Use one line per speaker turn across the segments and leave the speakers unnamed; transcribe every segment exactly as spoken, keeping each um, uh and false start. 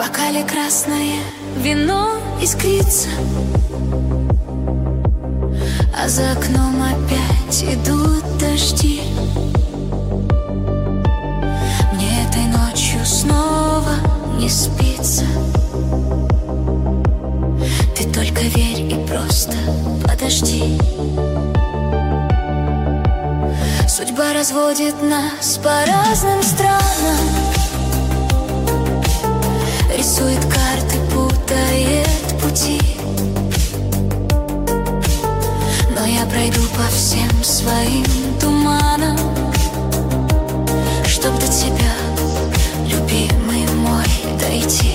бокале красное вино искрится, а за окном опять идут дожди. Мне этой ночью снова не спится. Ты только верь и просто подожди. Судьба разводит нас по разным странам, рисует карты, путает пути. Но я пройду по всем своим туманам, чтоб до тебя, любимый мой, дойти.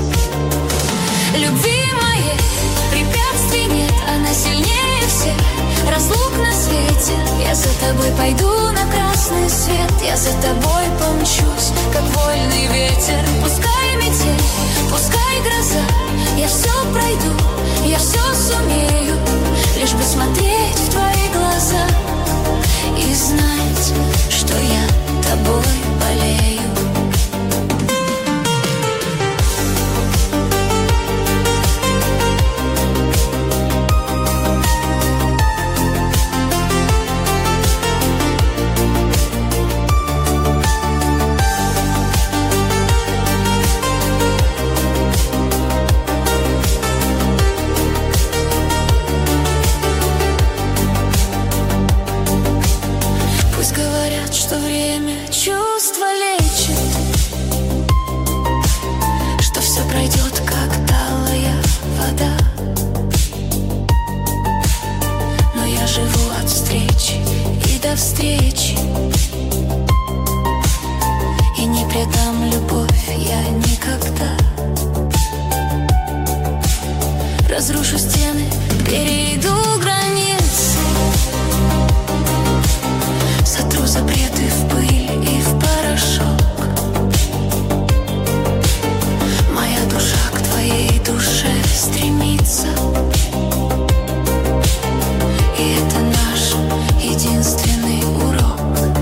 Любви моей препятствий нет, она сильнее всех разлук на свете. Я за тобой пойду на красный свет, я за тобой помчусь, как вольный ветер. Пускай метель, пускай гроза, я все пройду, я все сумею, лишь бы смотреть в твои глаза и знать, что я тобой болею. Встречи и не предам любовь я никогда. Разрушу стены, перейду границы, сотру запреты в пыль и в порошок. Моя душа к твоей душе стремится, и это наш единственный урок.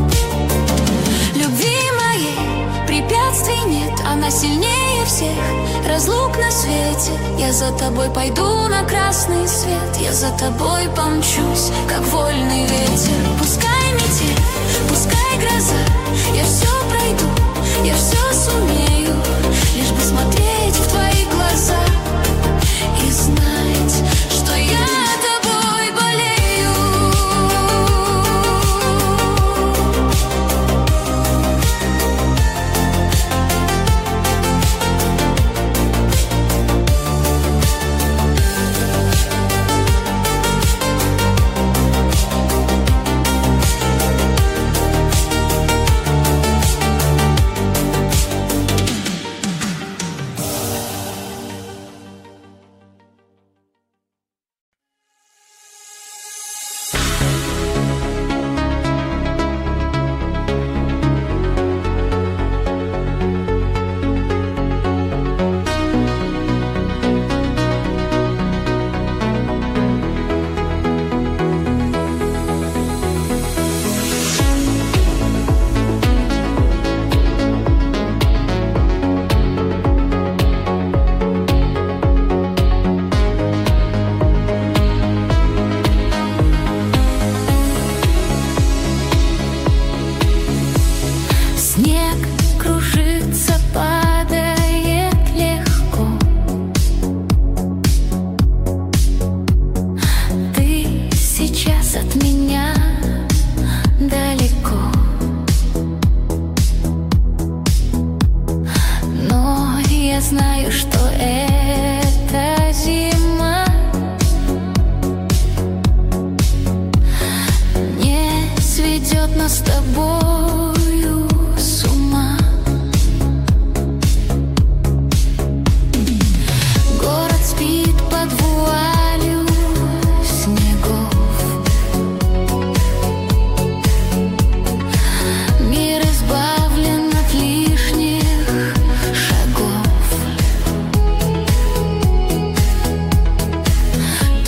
Любви моей препятствий нет, она сильнее всех разлук на свете. Я за тобой пойду на красный свет, я за тобой помчусь, как вольный ветер. Пускай метель, пускай гроза, я все пройду, я все сумею, лишь бы смотреть в твои глаза и знать, что я тобой болею.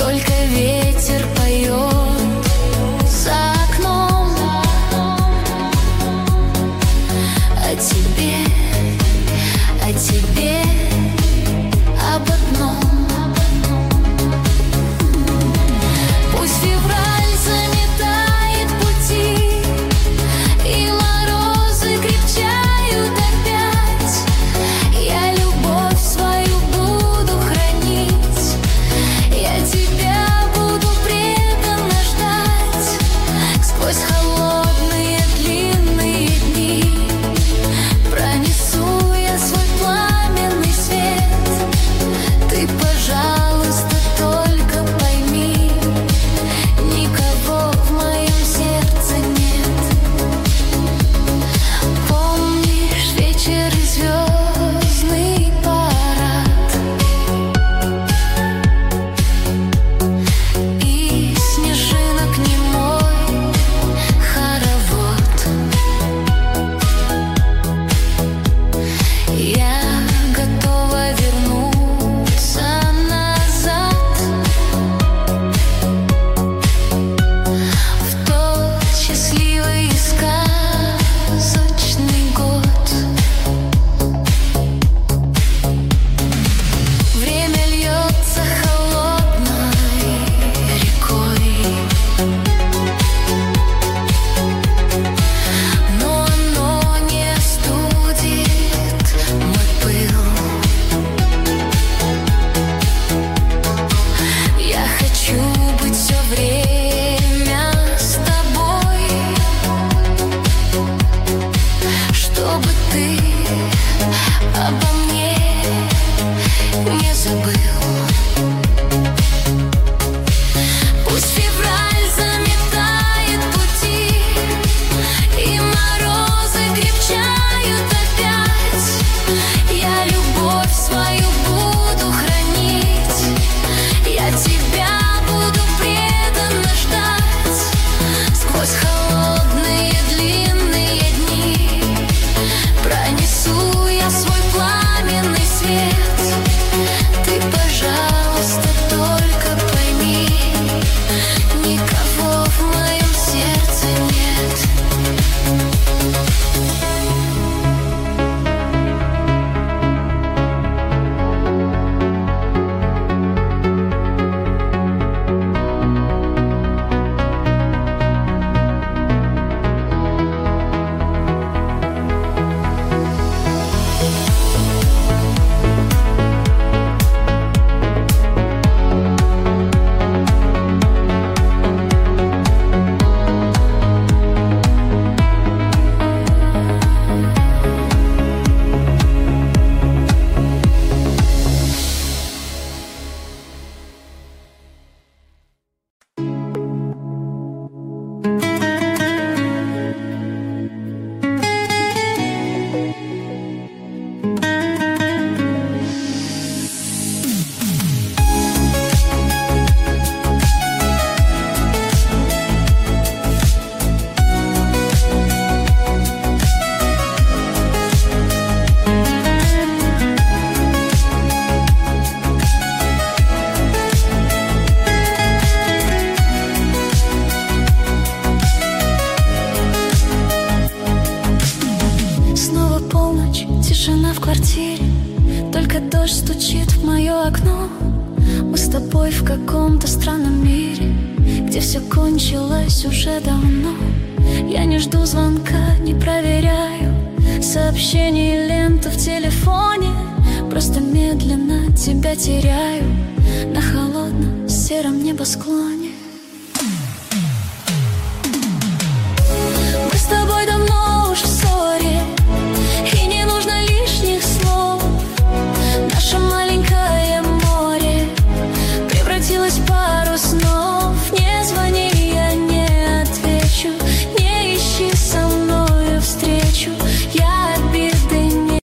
Ветер поет за окном.
обо мне не забыл. Пусть февраль заметает пути, и морозы крепчают опять. Я любовь свою буду хранить, я тебя буду преданно ждать. Сквозь холодные длинные дни пронесу я свой пламенный свет. Ты, пожалуйста, только пойми, никого в моем сердце нет. Тишина в квартире, только дождь стучит в мое окно. Мы с тобой в каком-то странном мире, где все кончилось уже давно. Я не жду звонка, не проверяю сообщений и ленту в телефоне. Просто медленно тебя теряю на холодном сером небосклоне.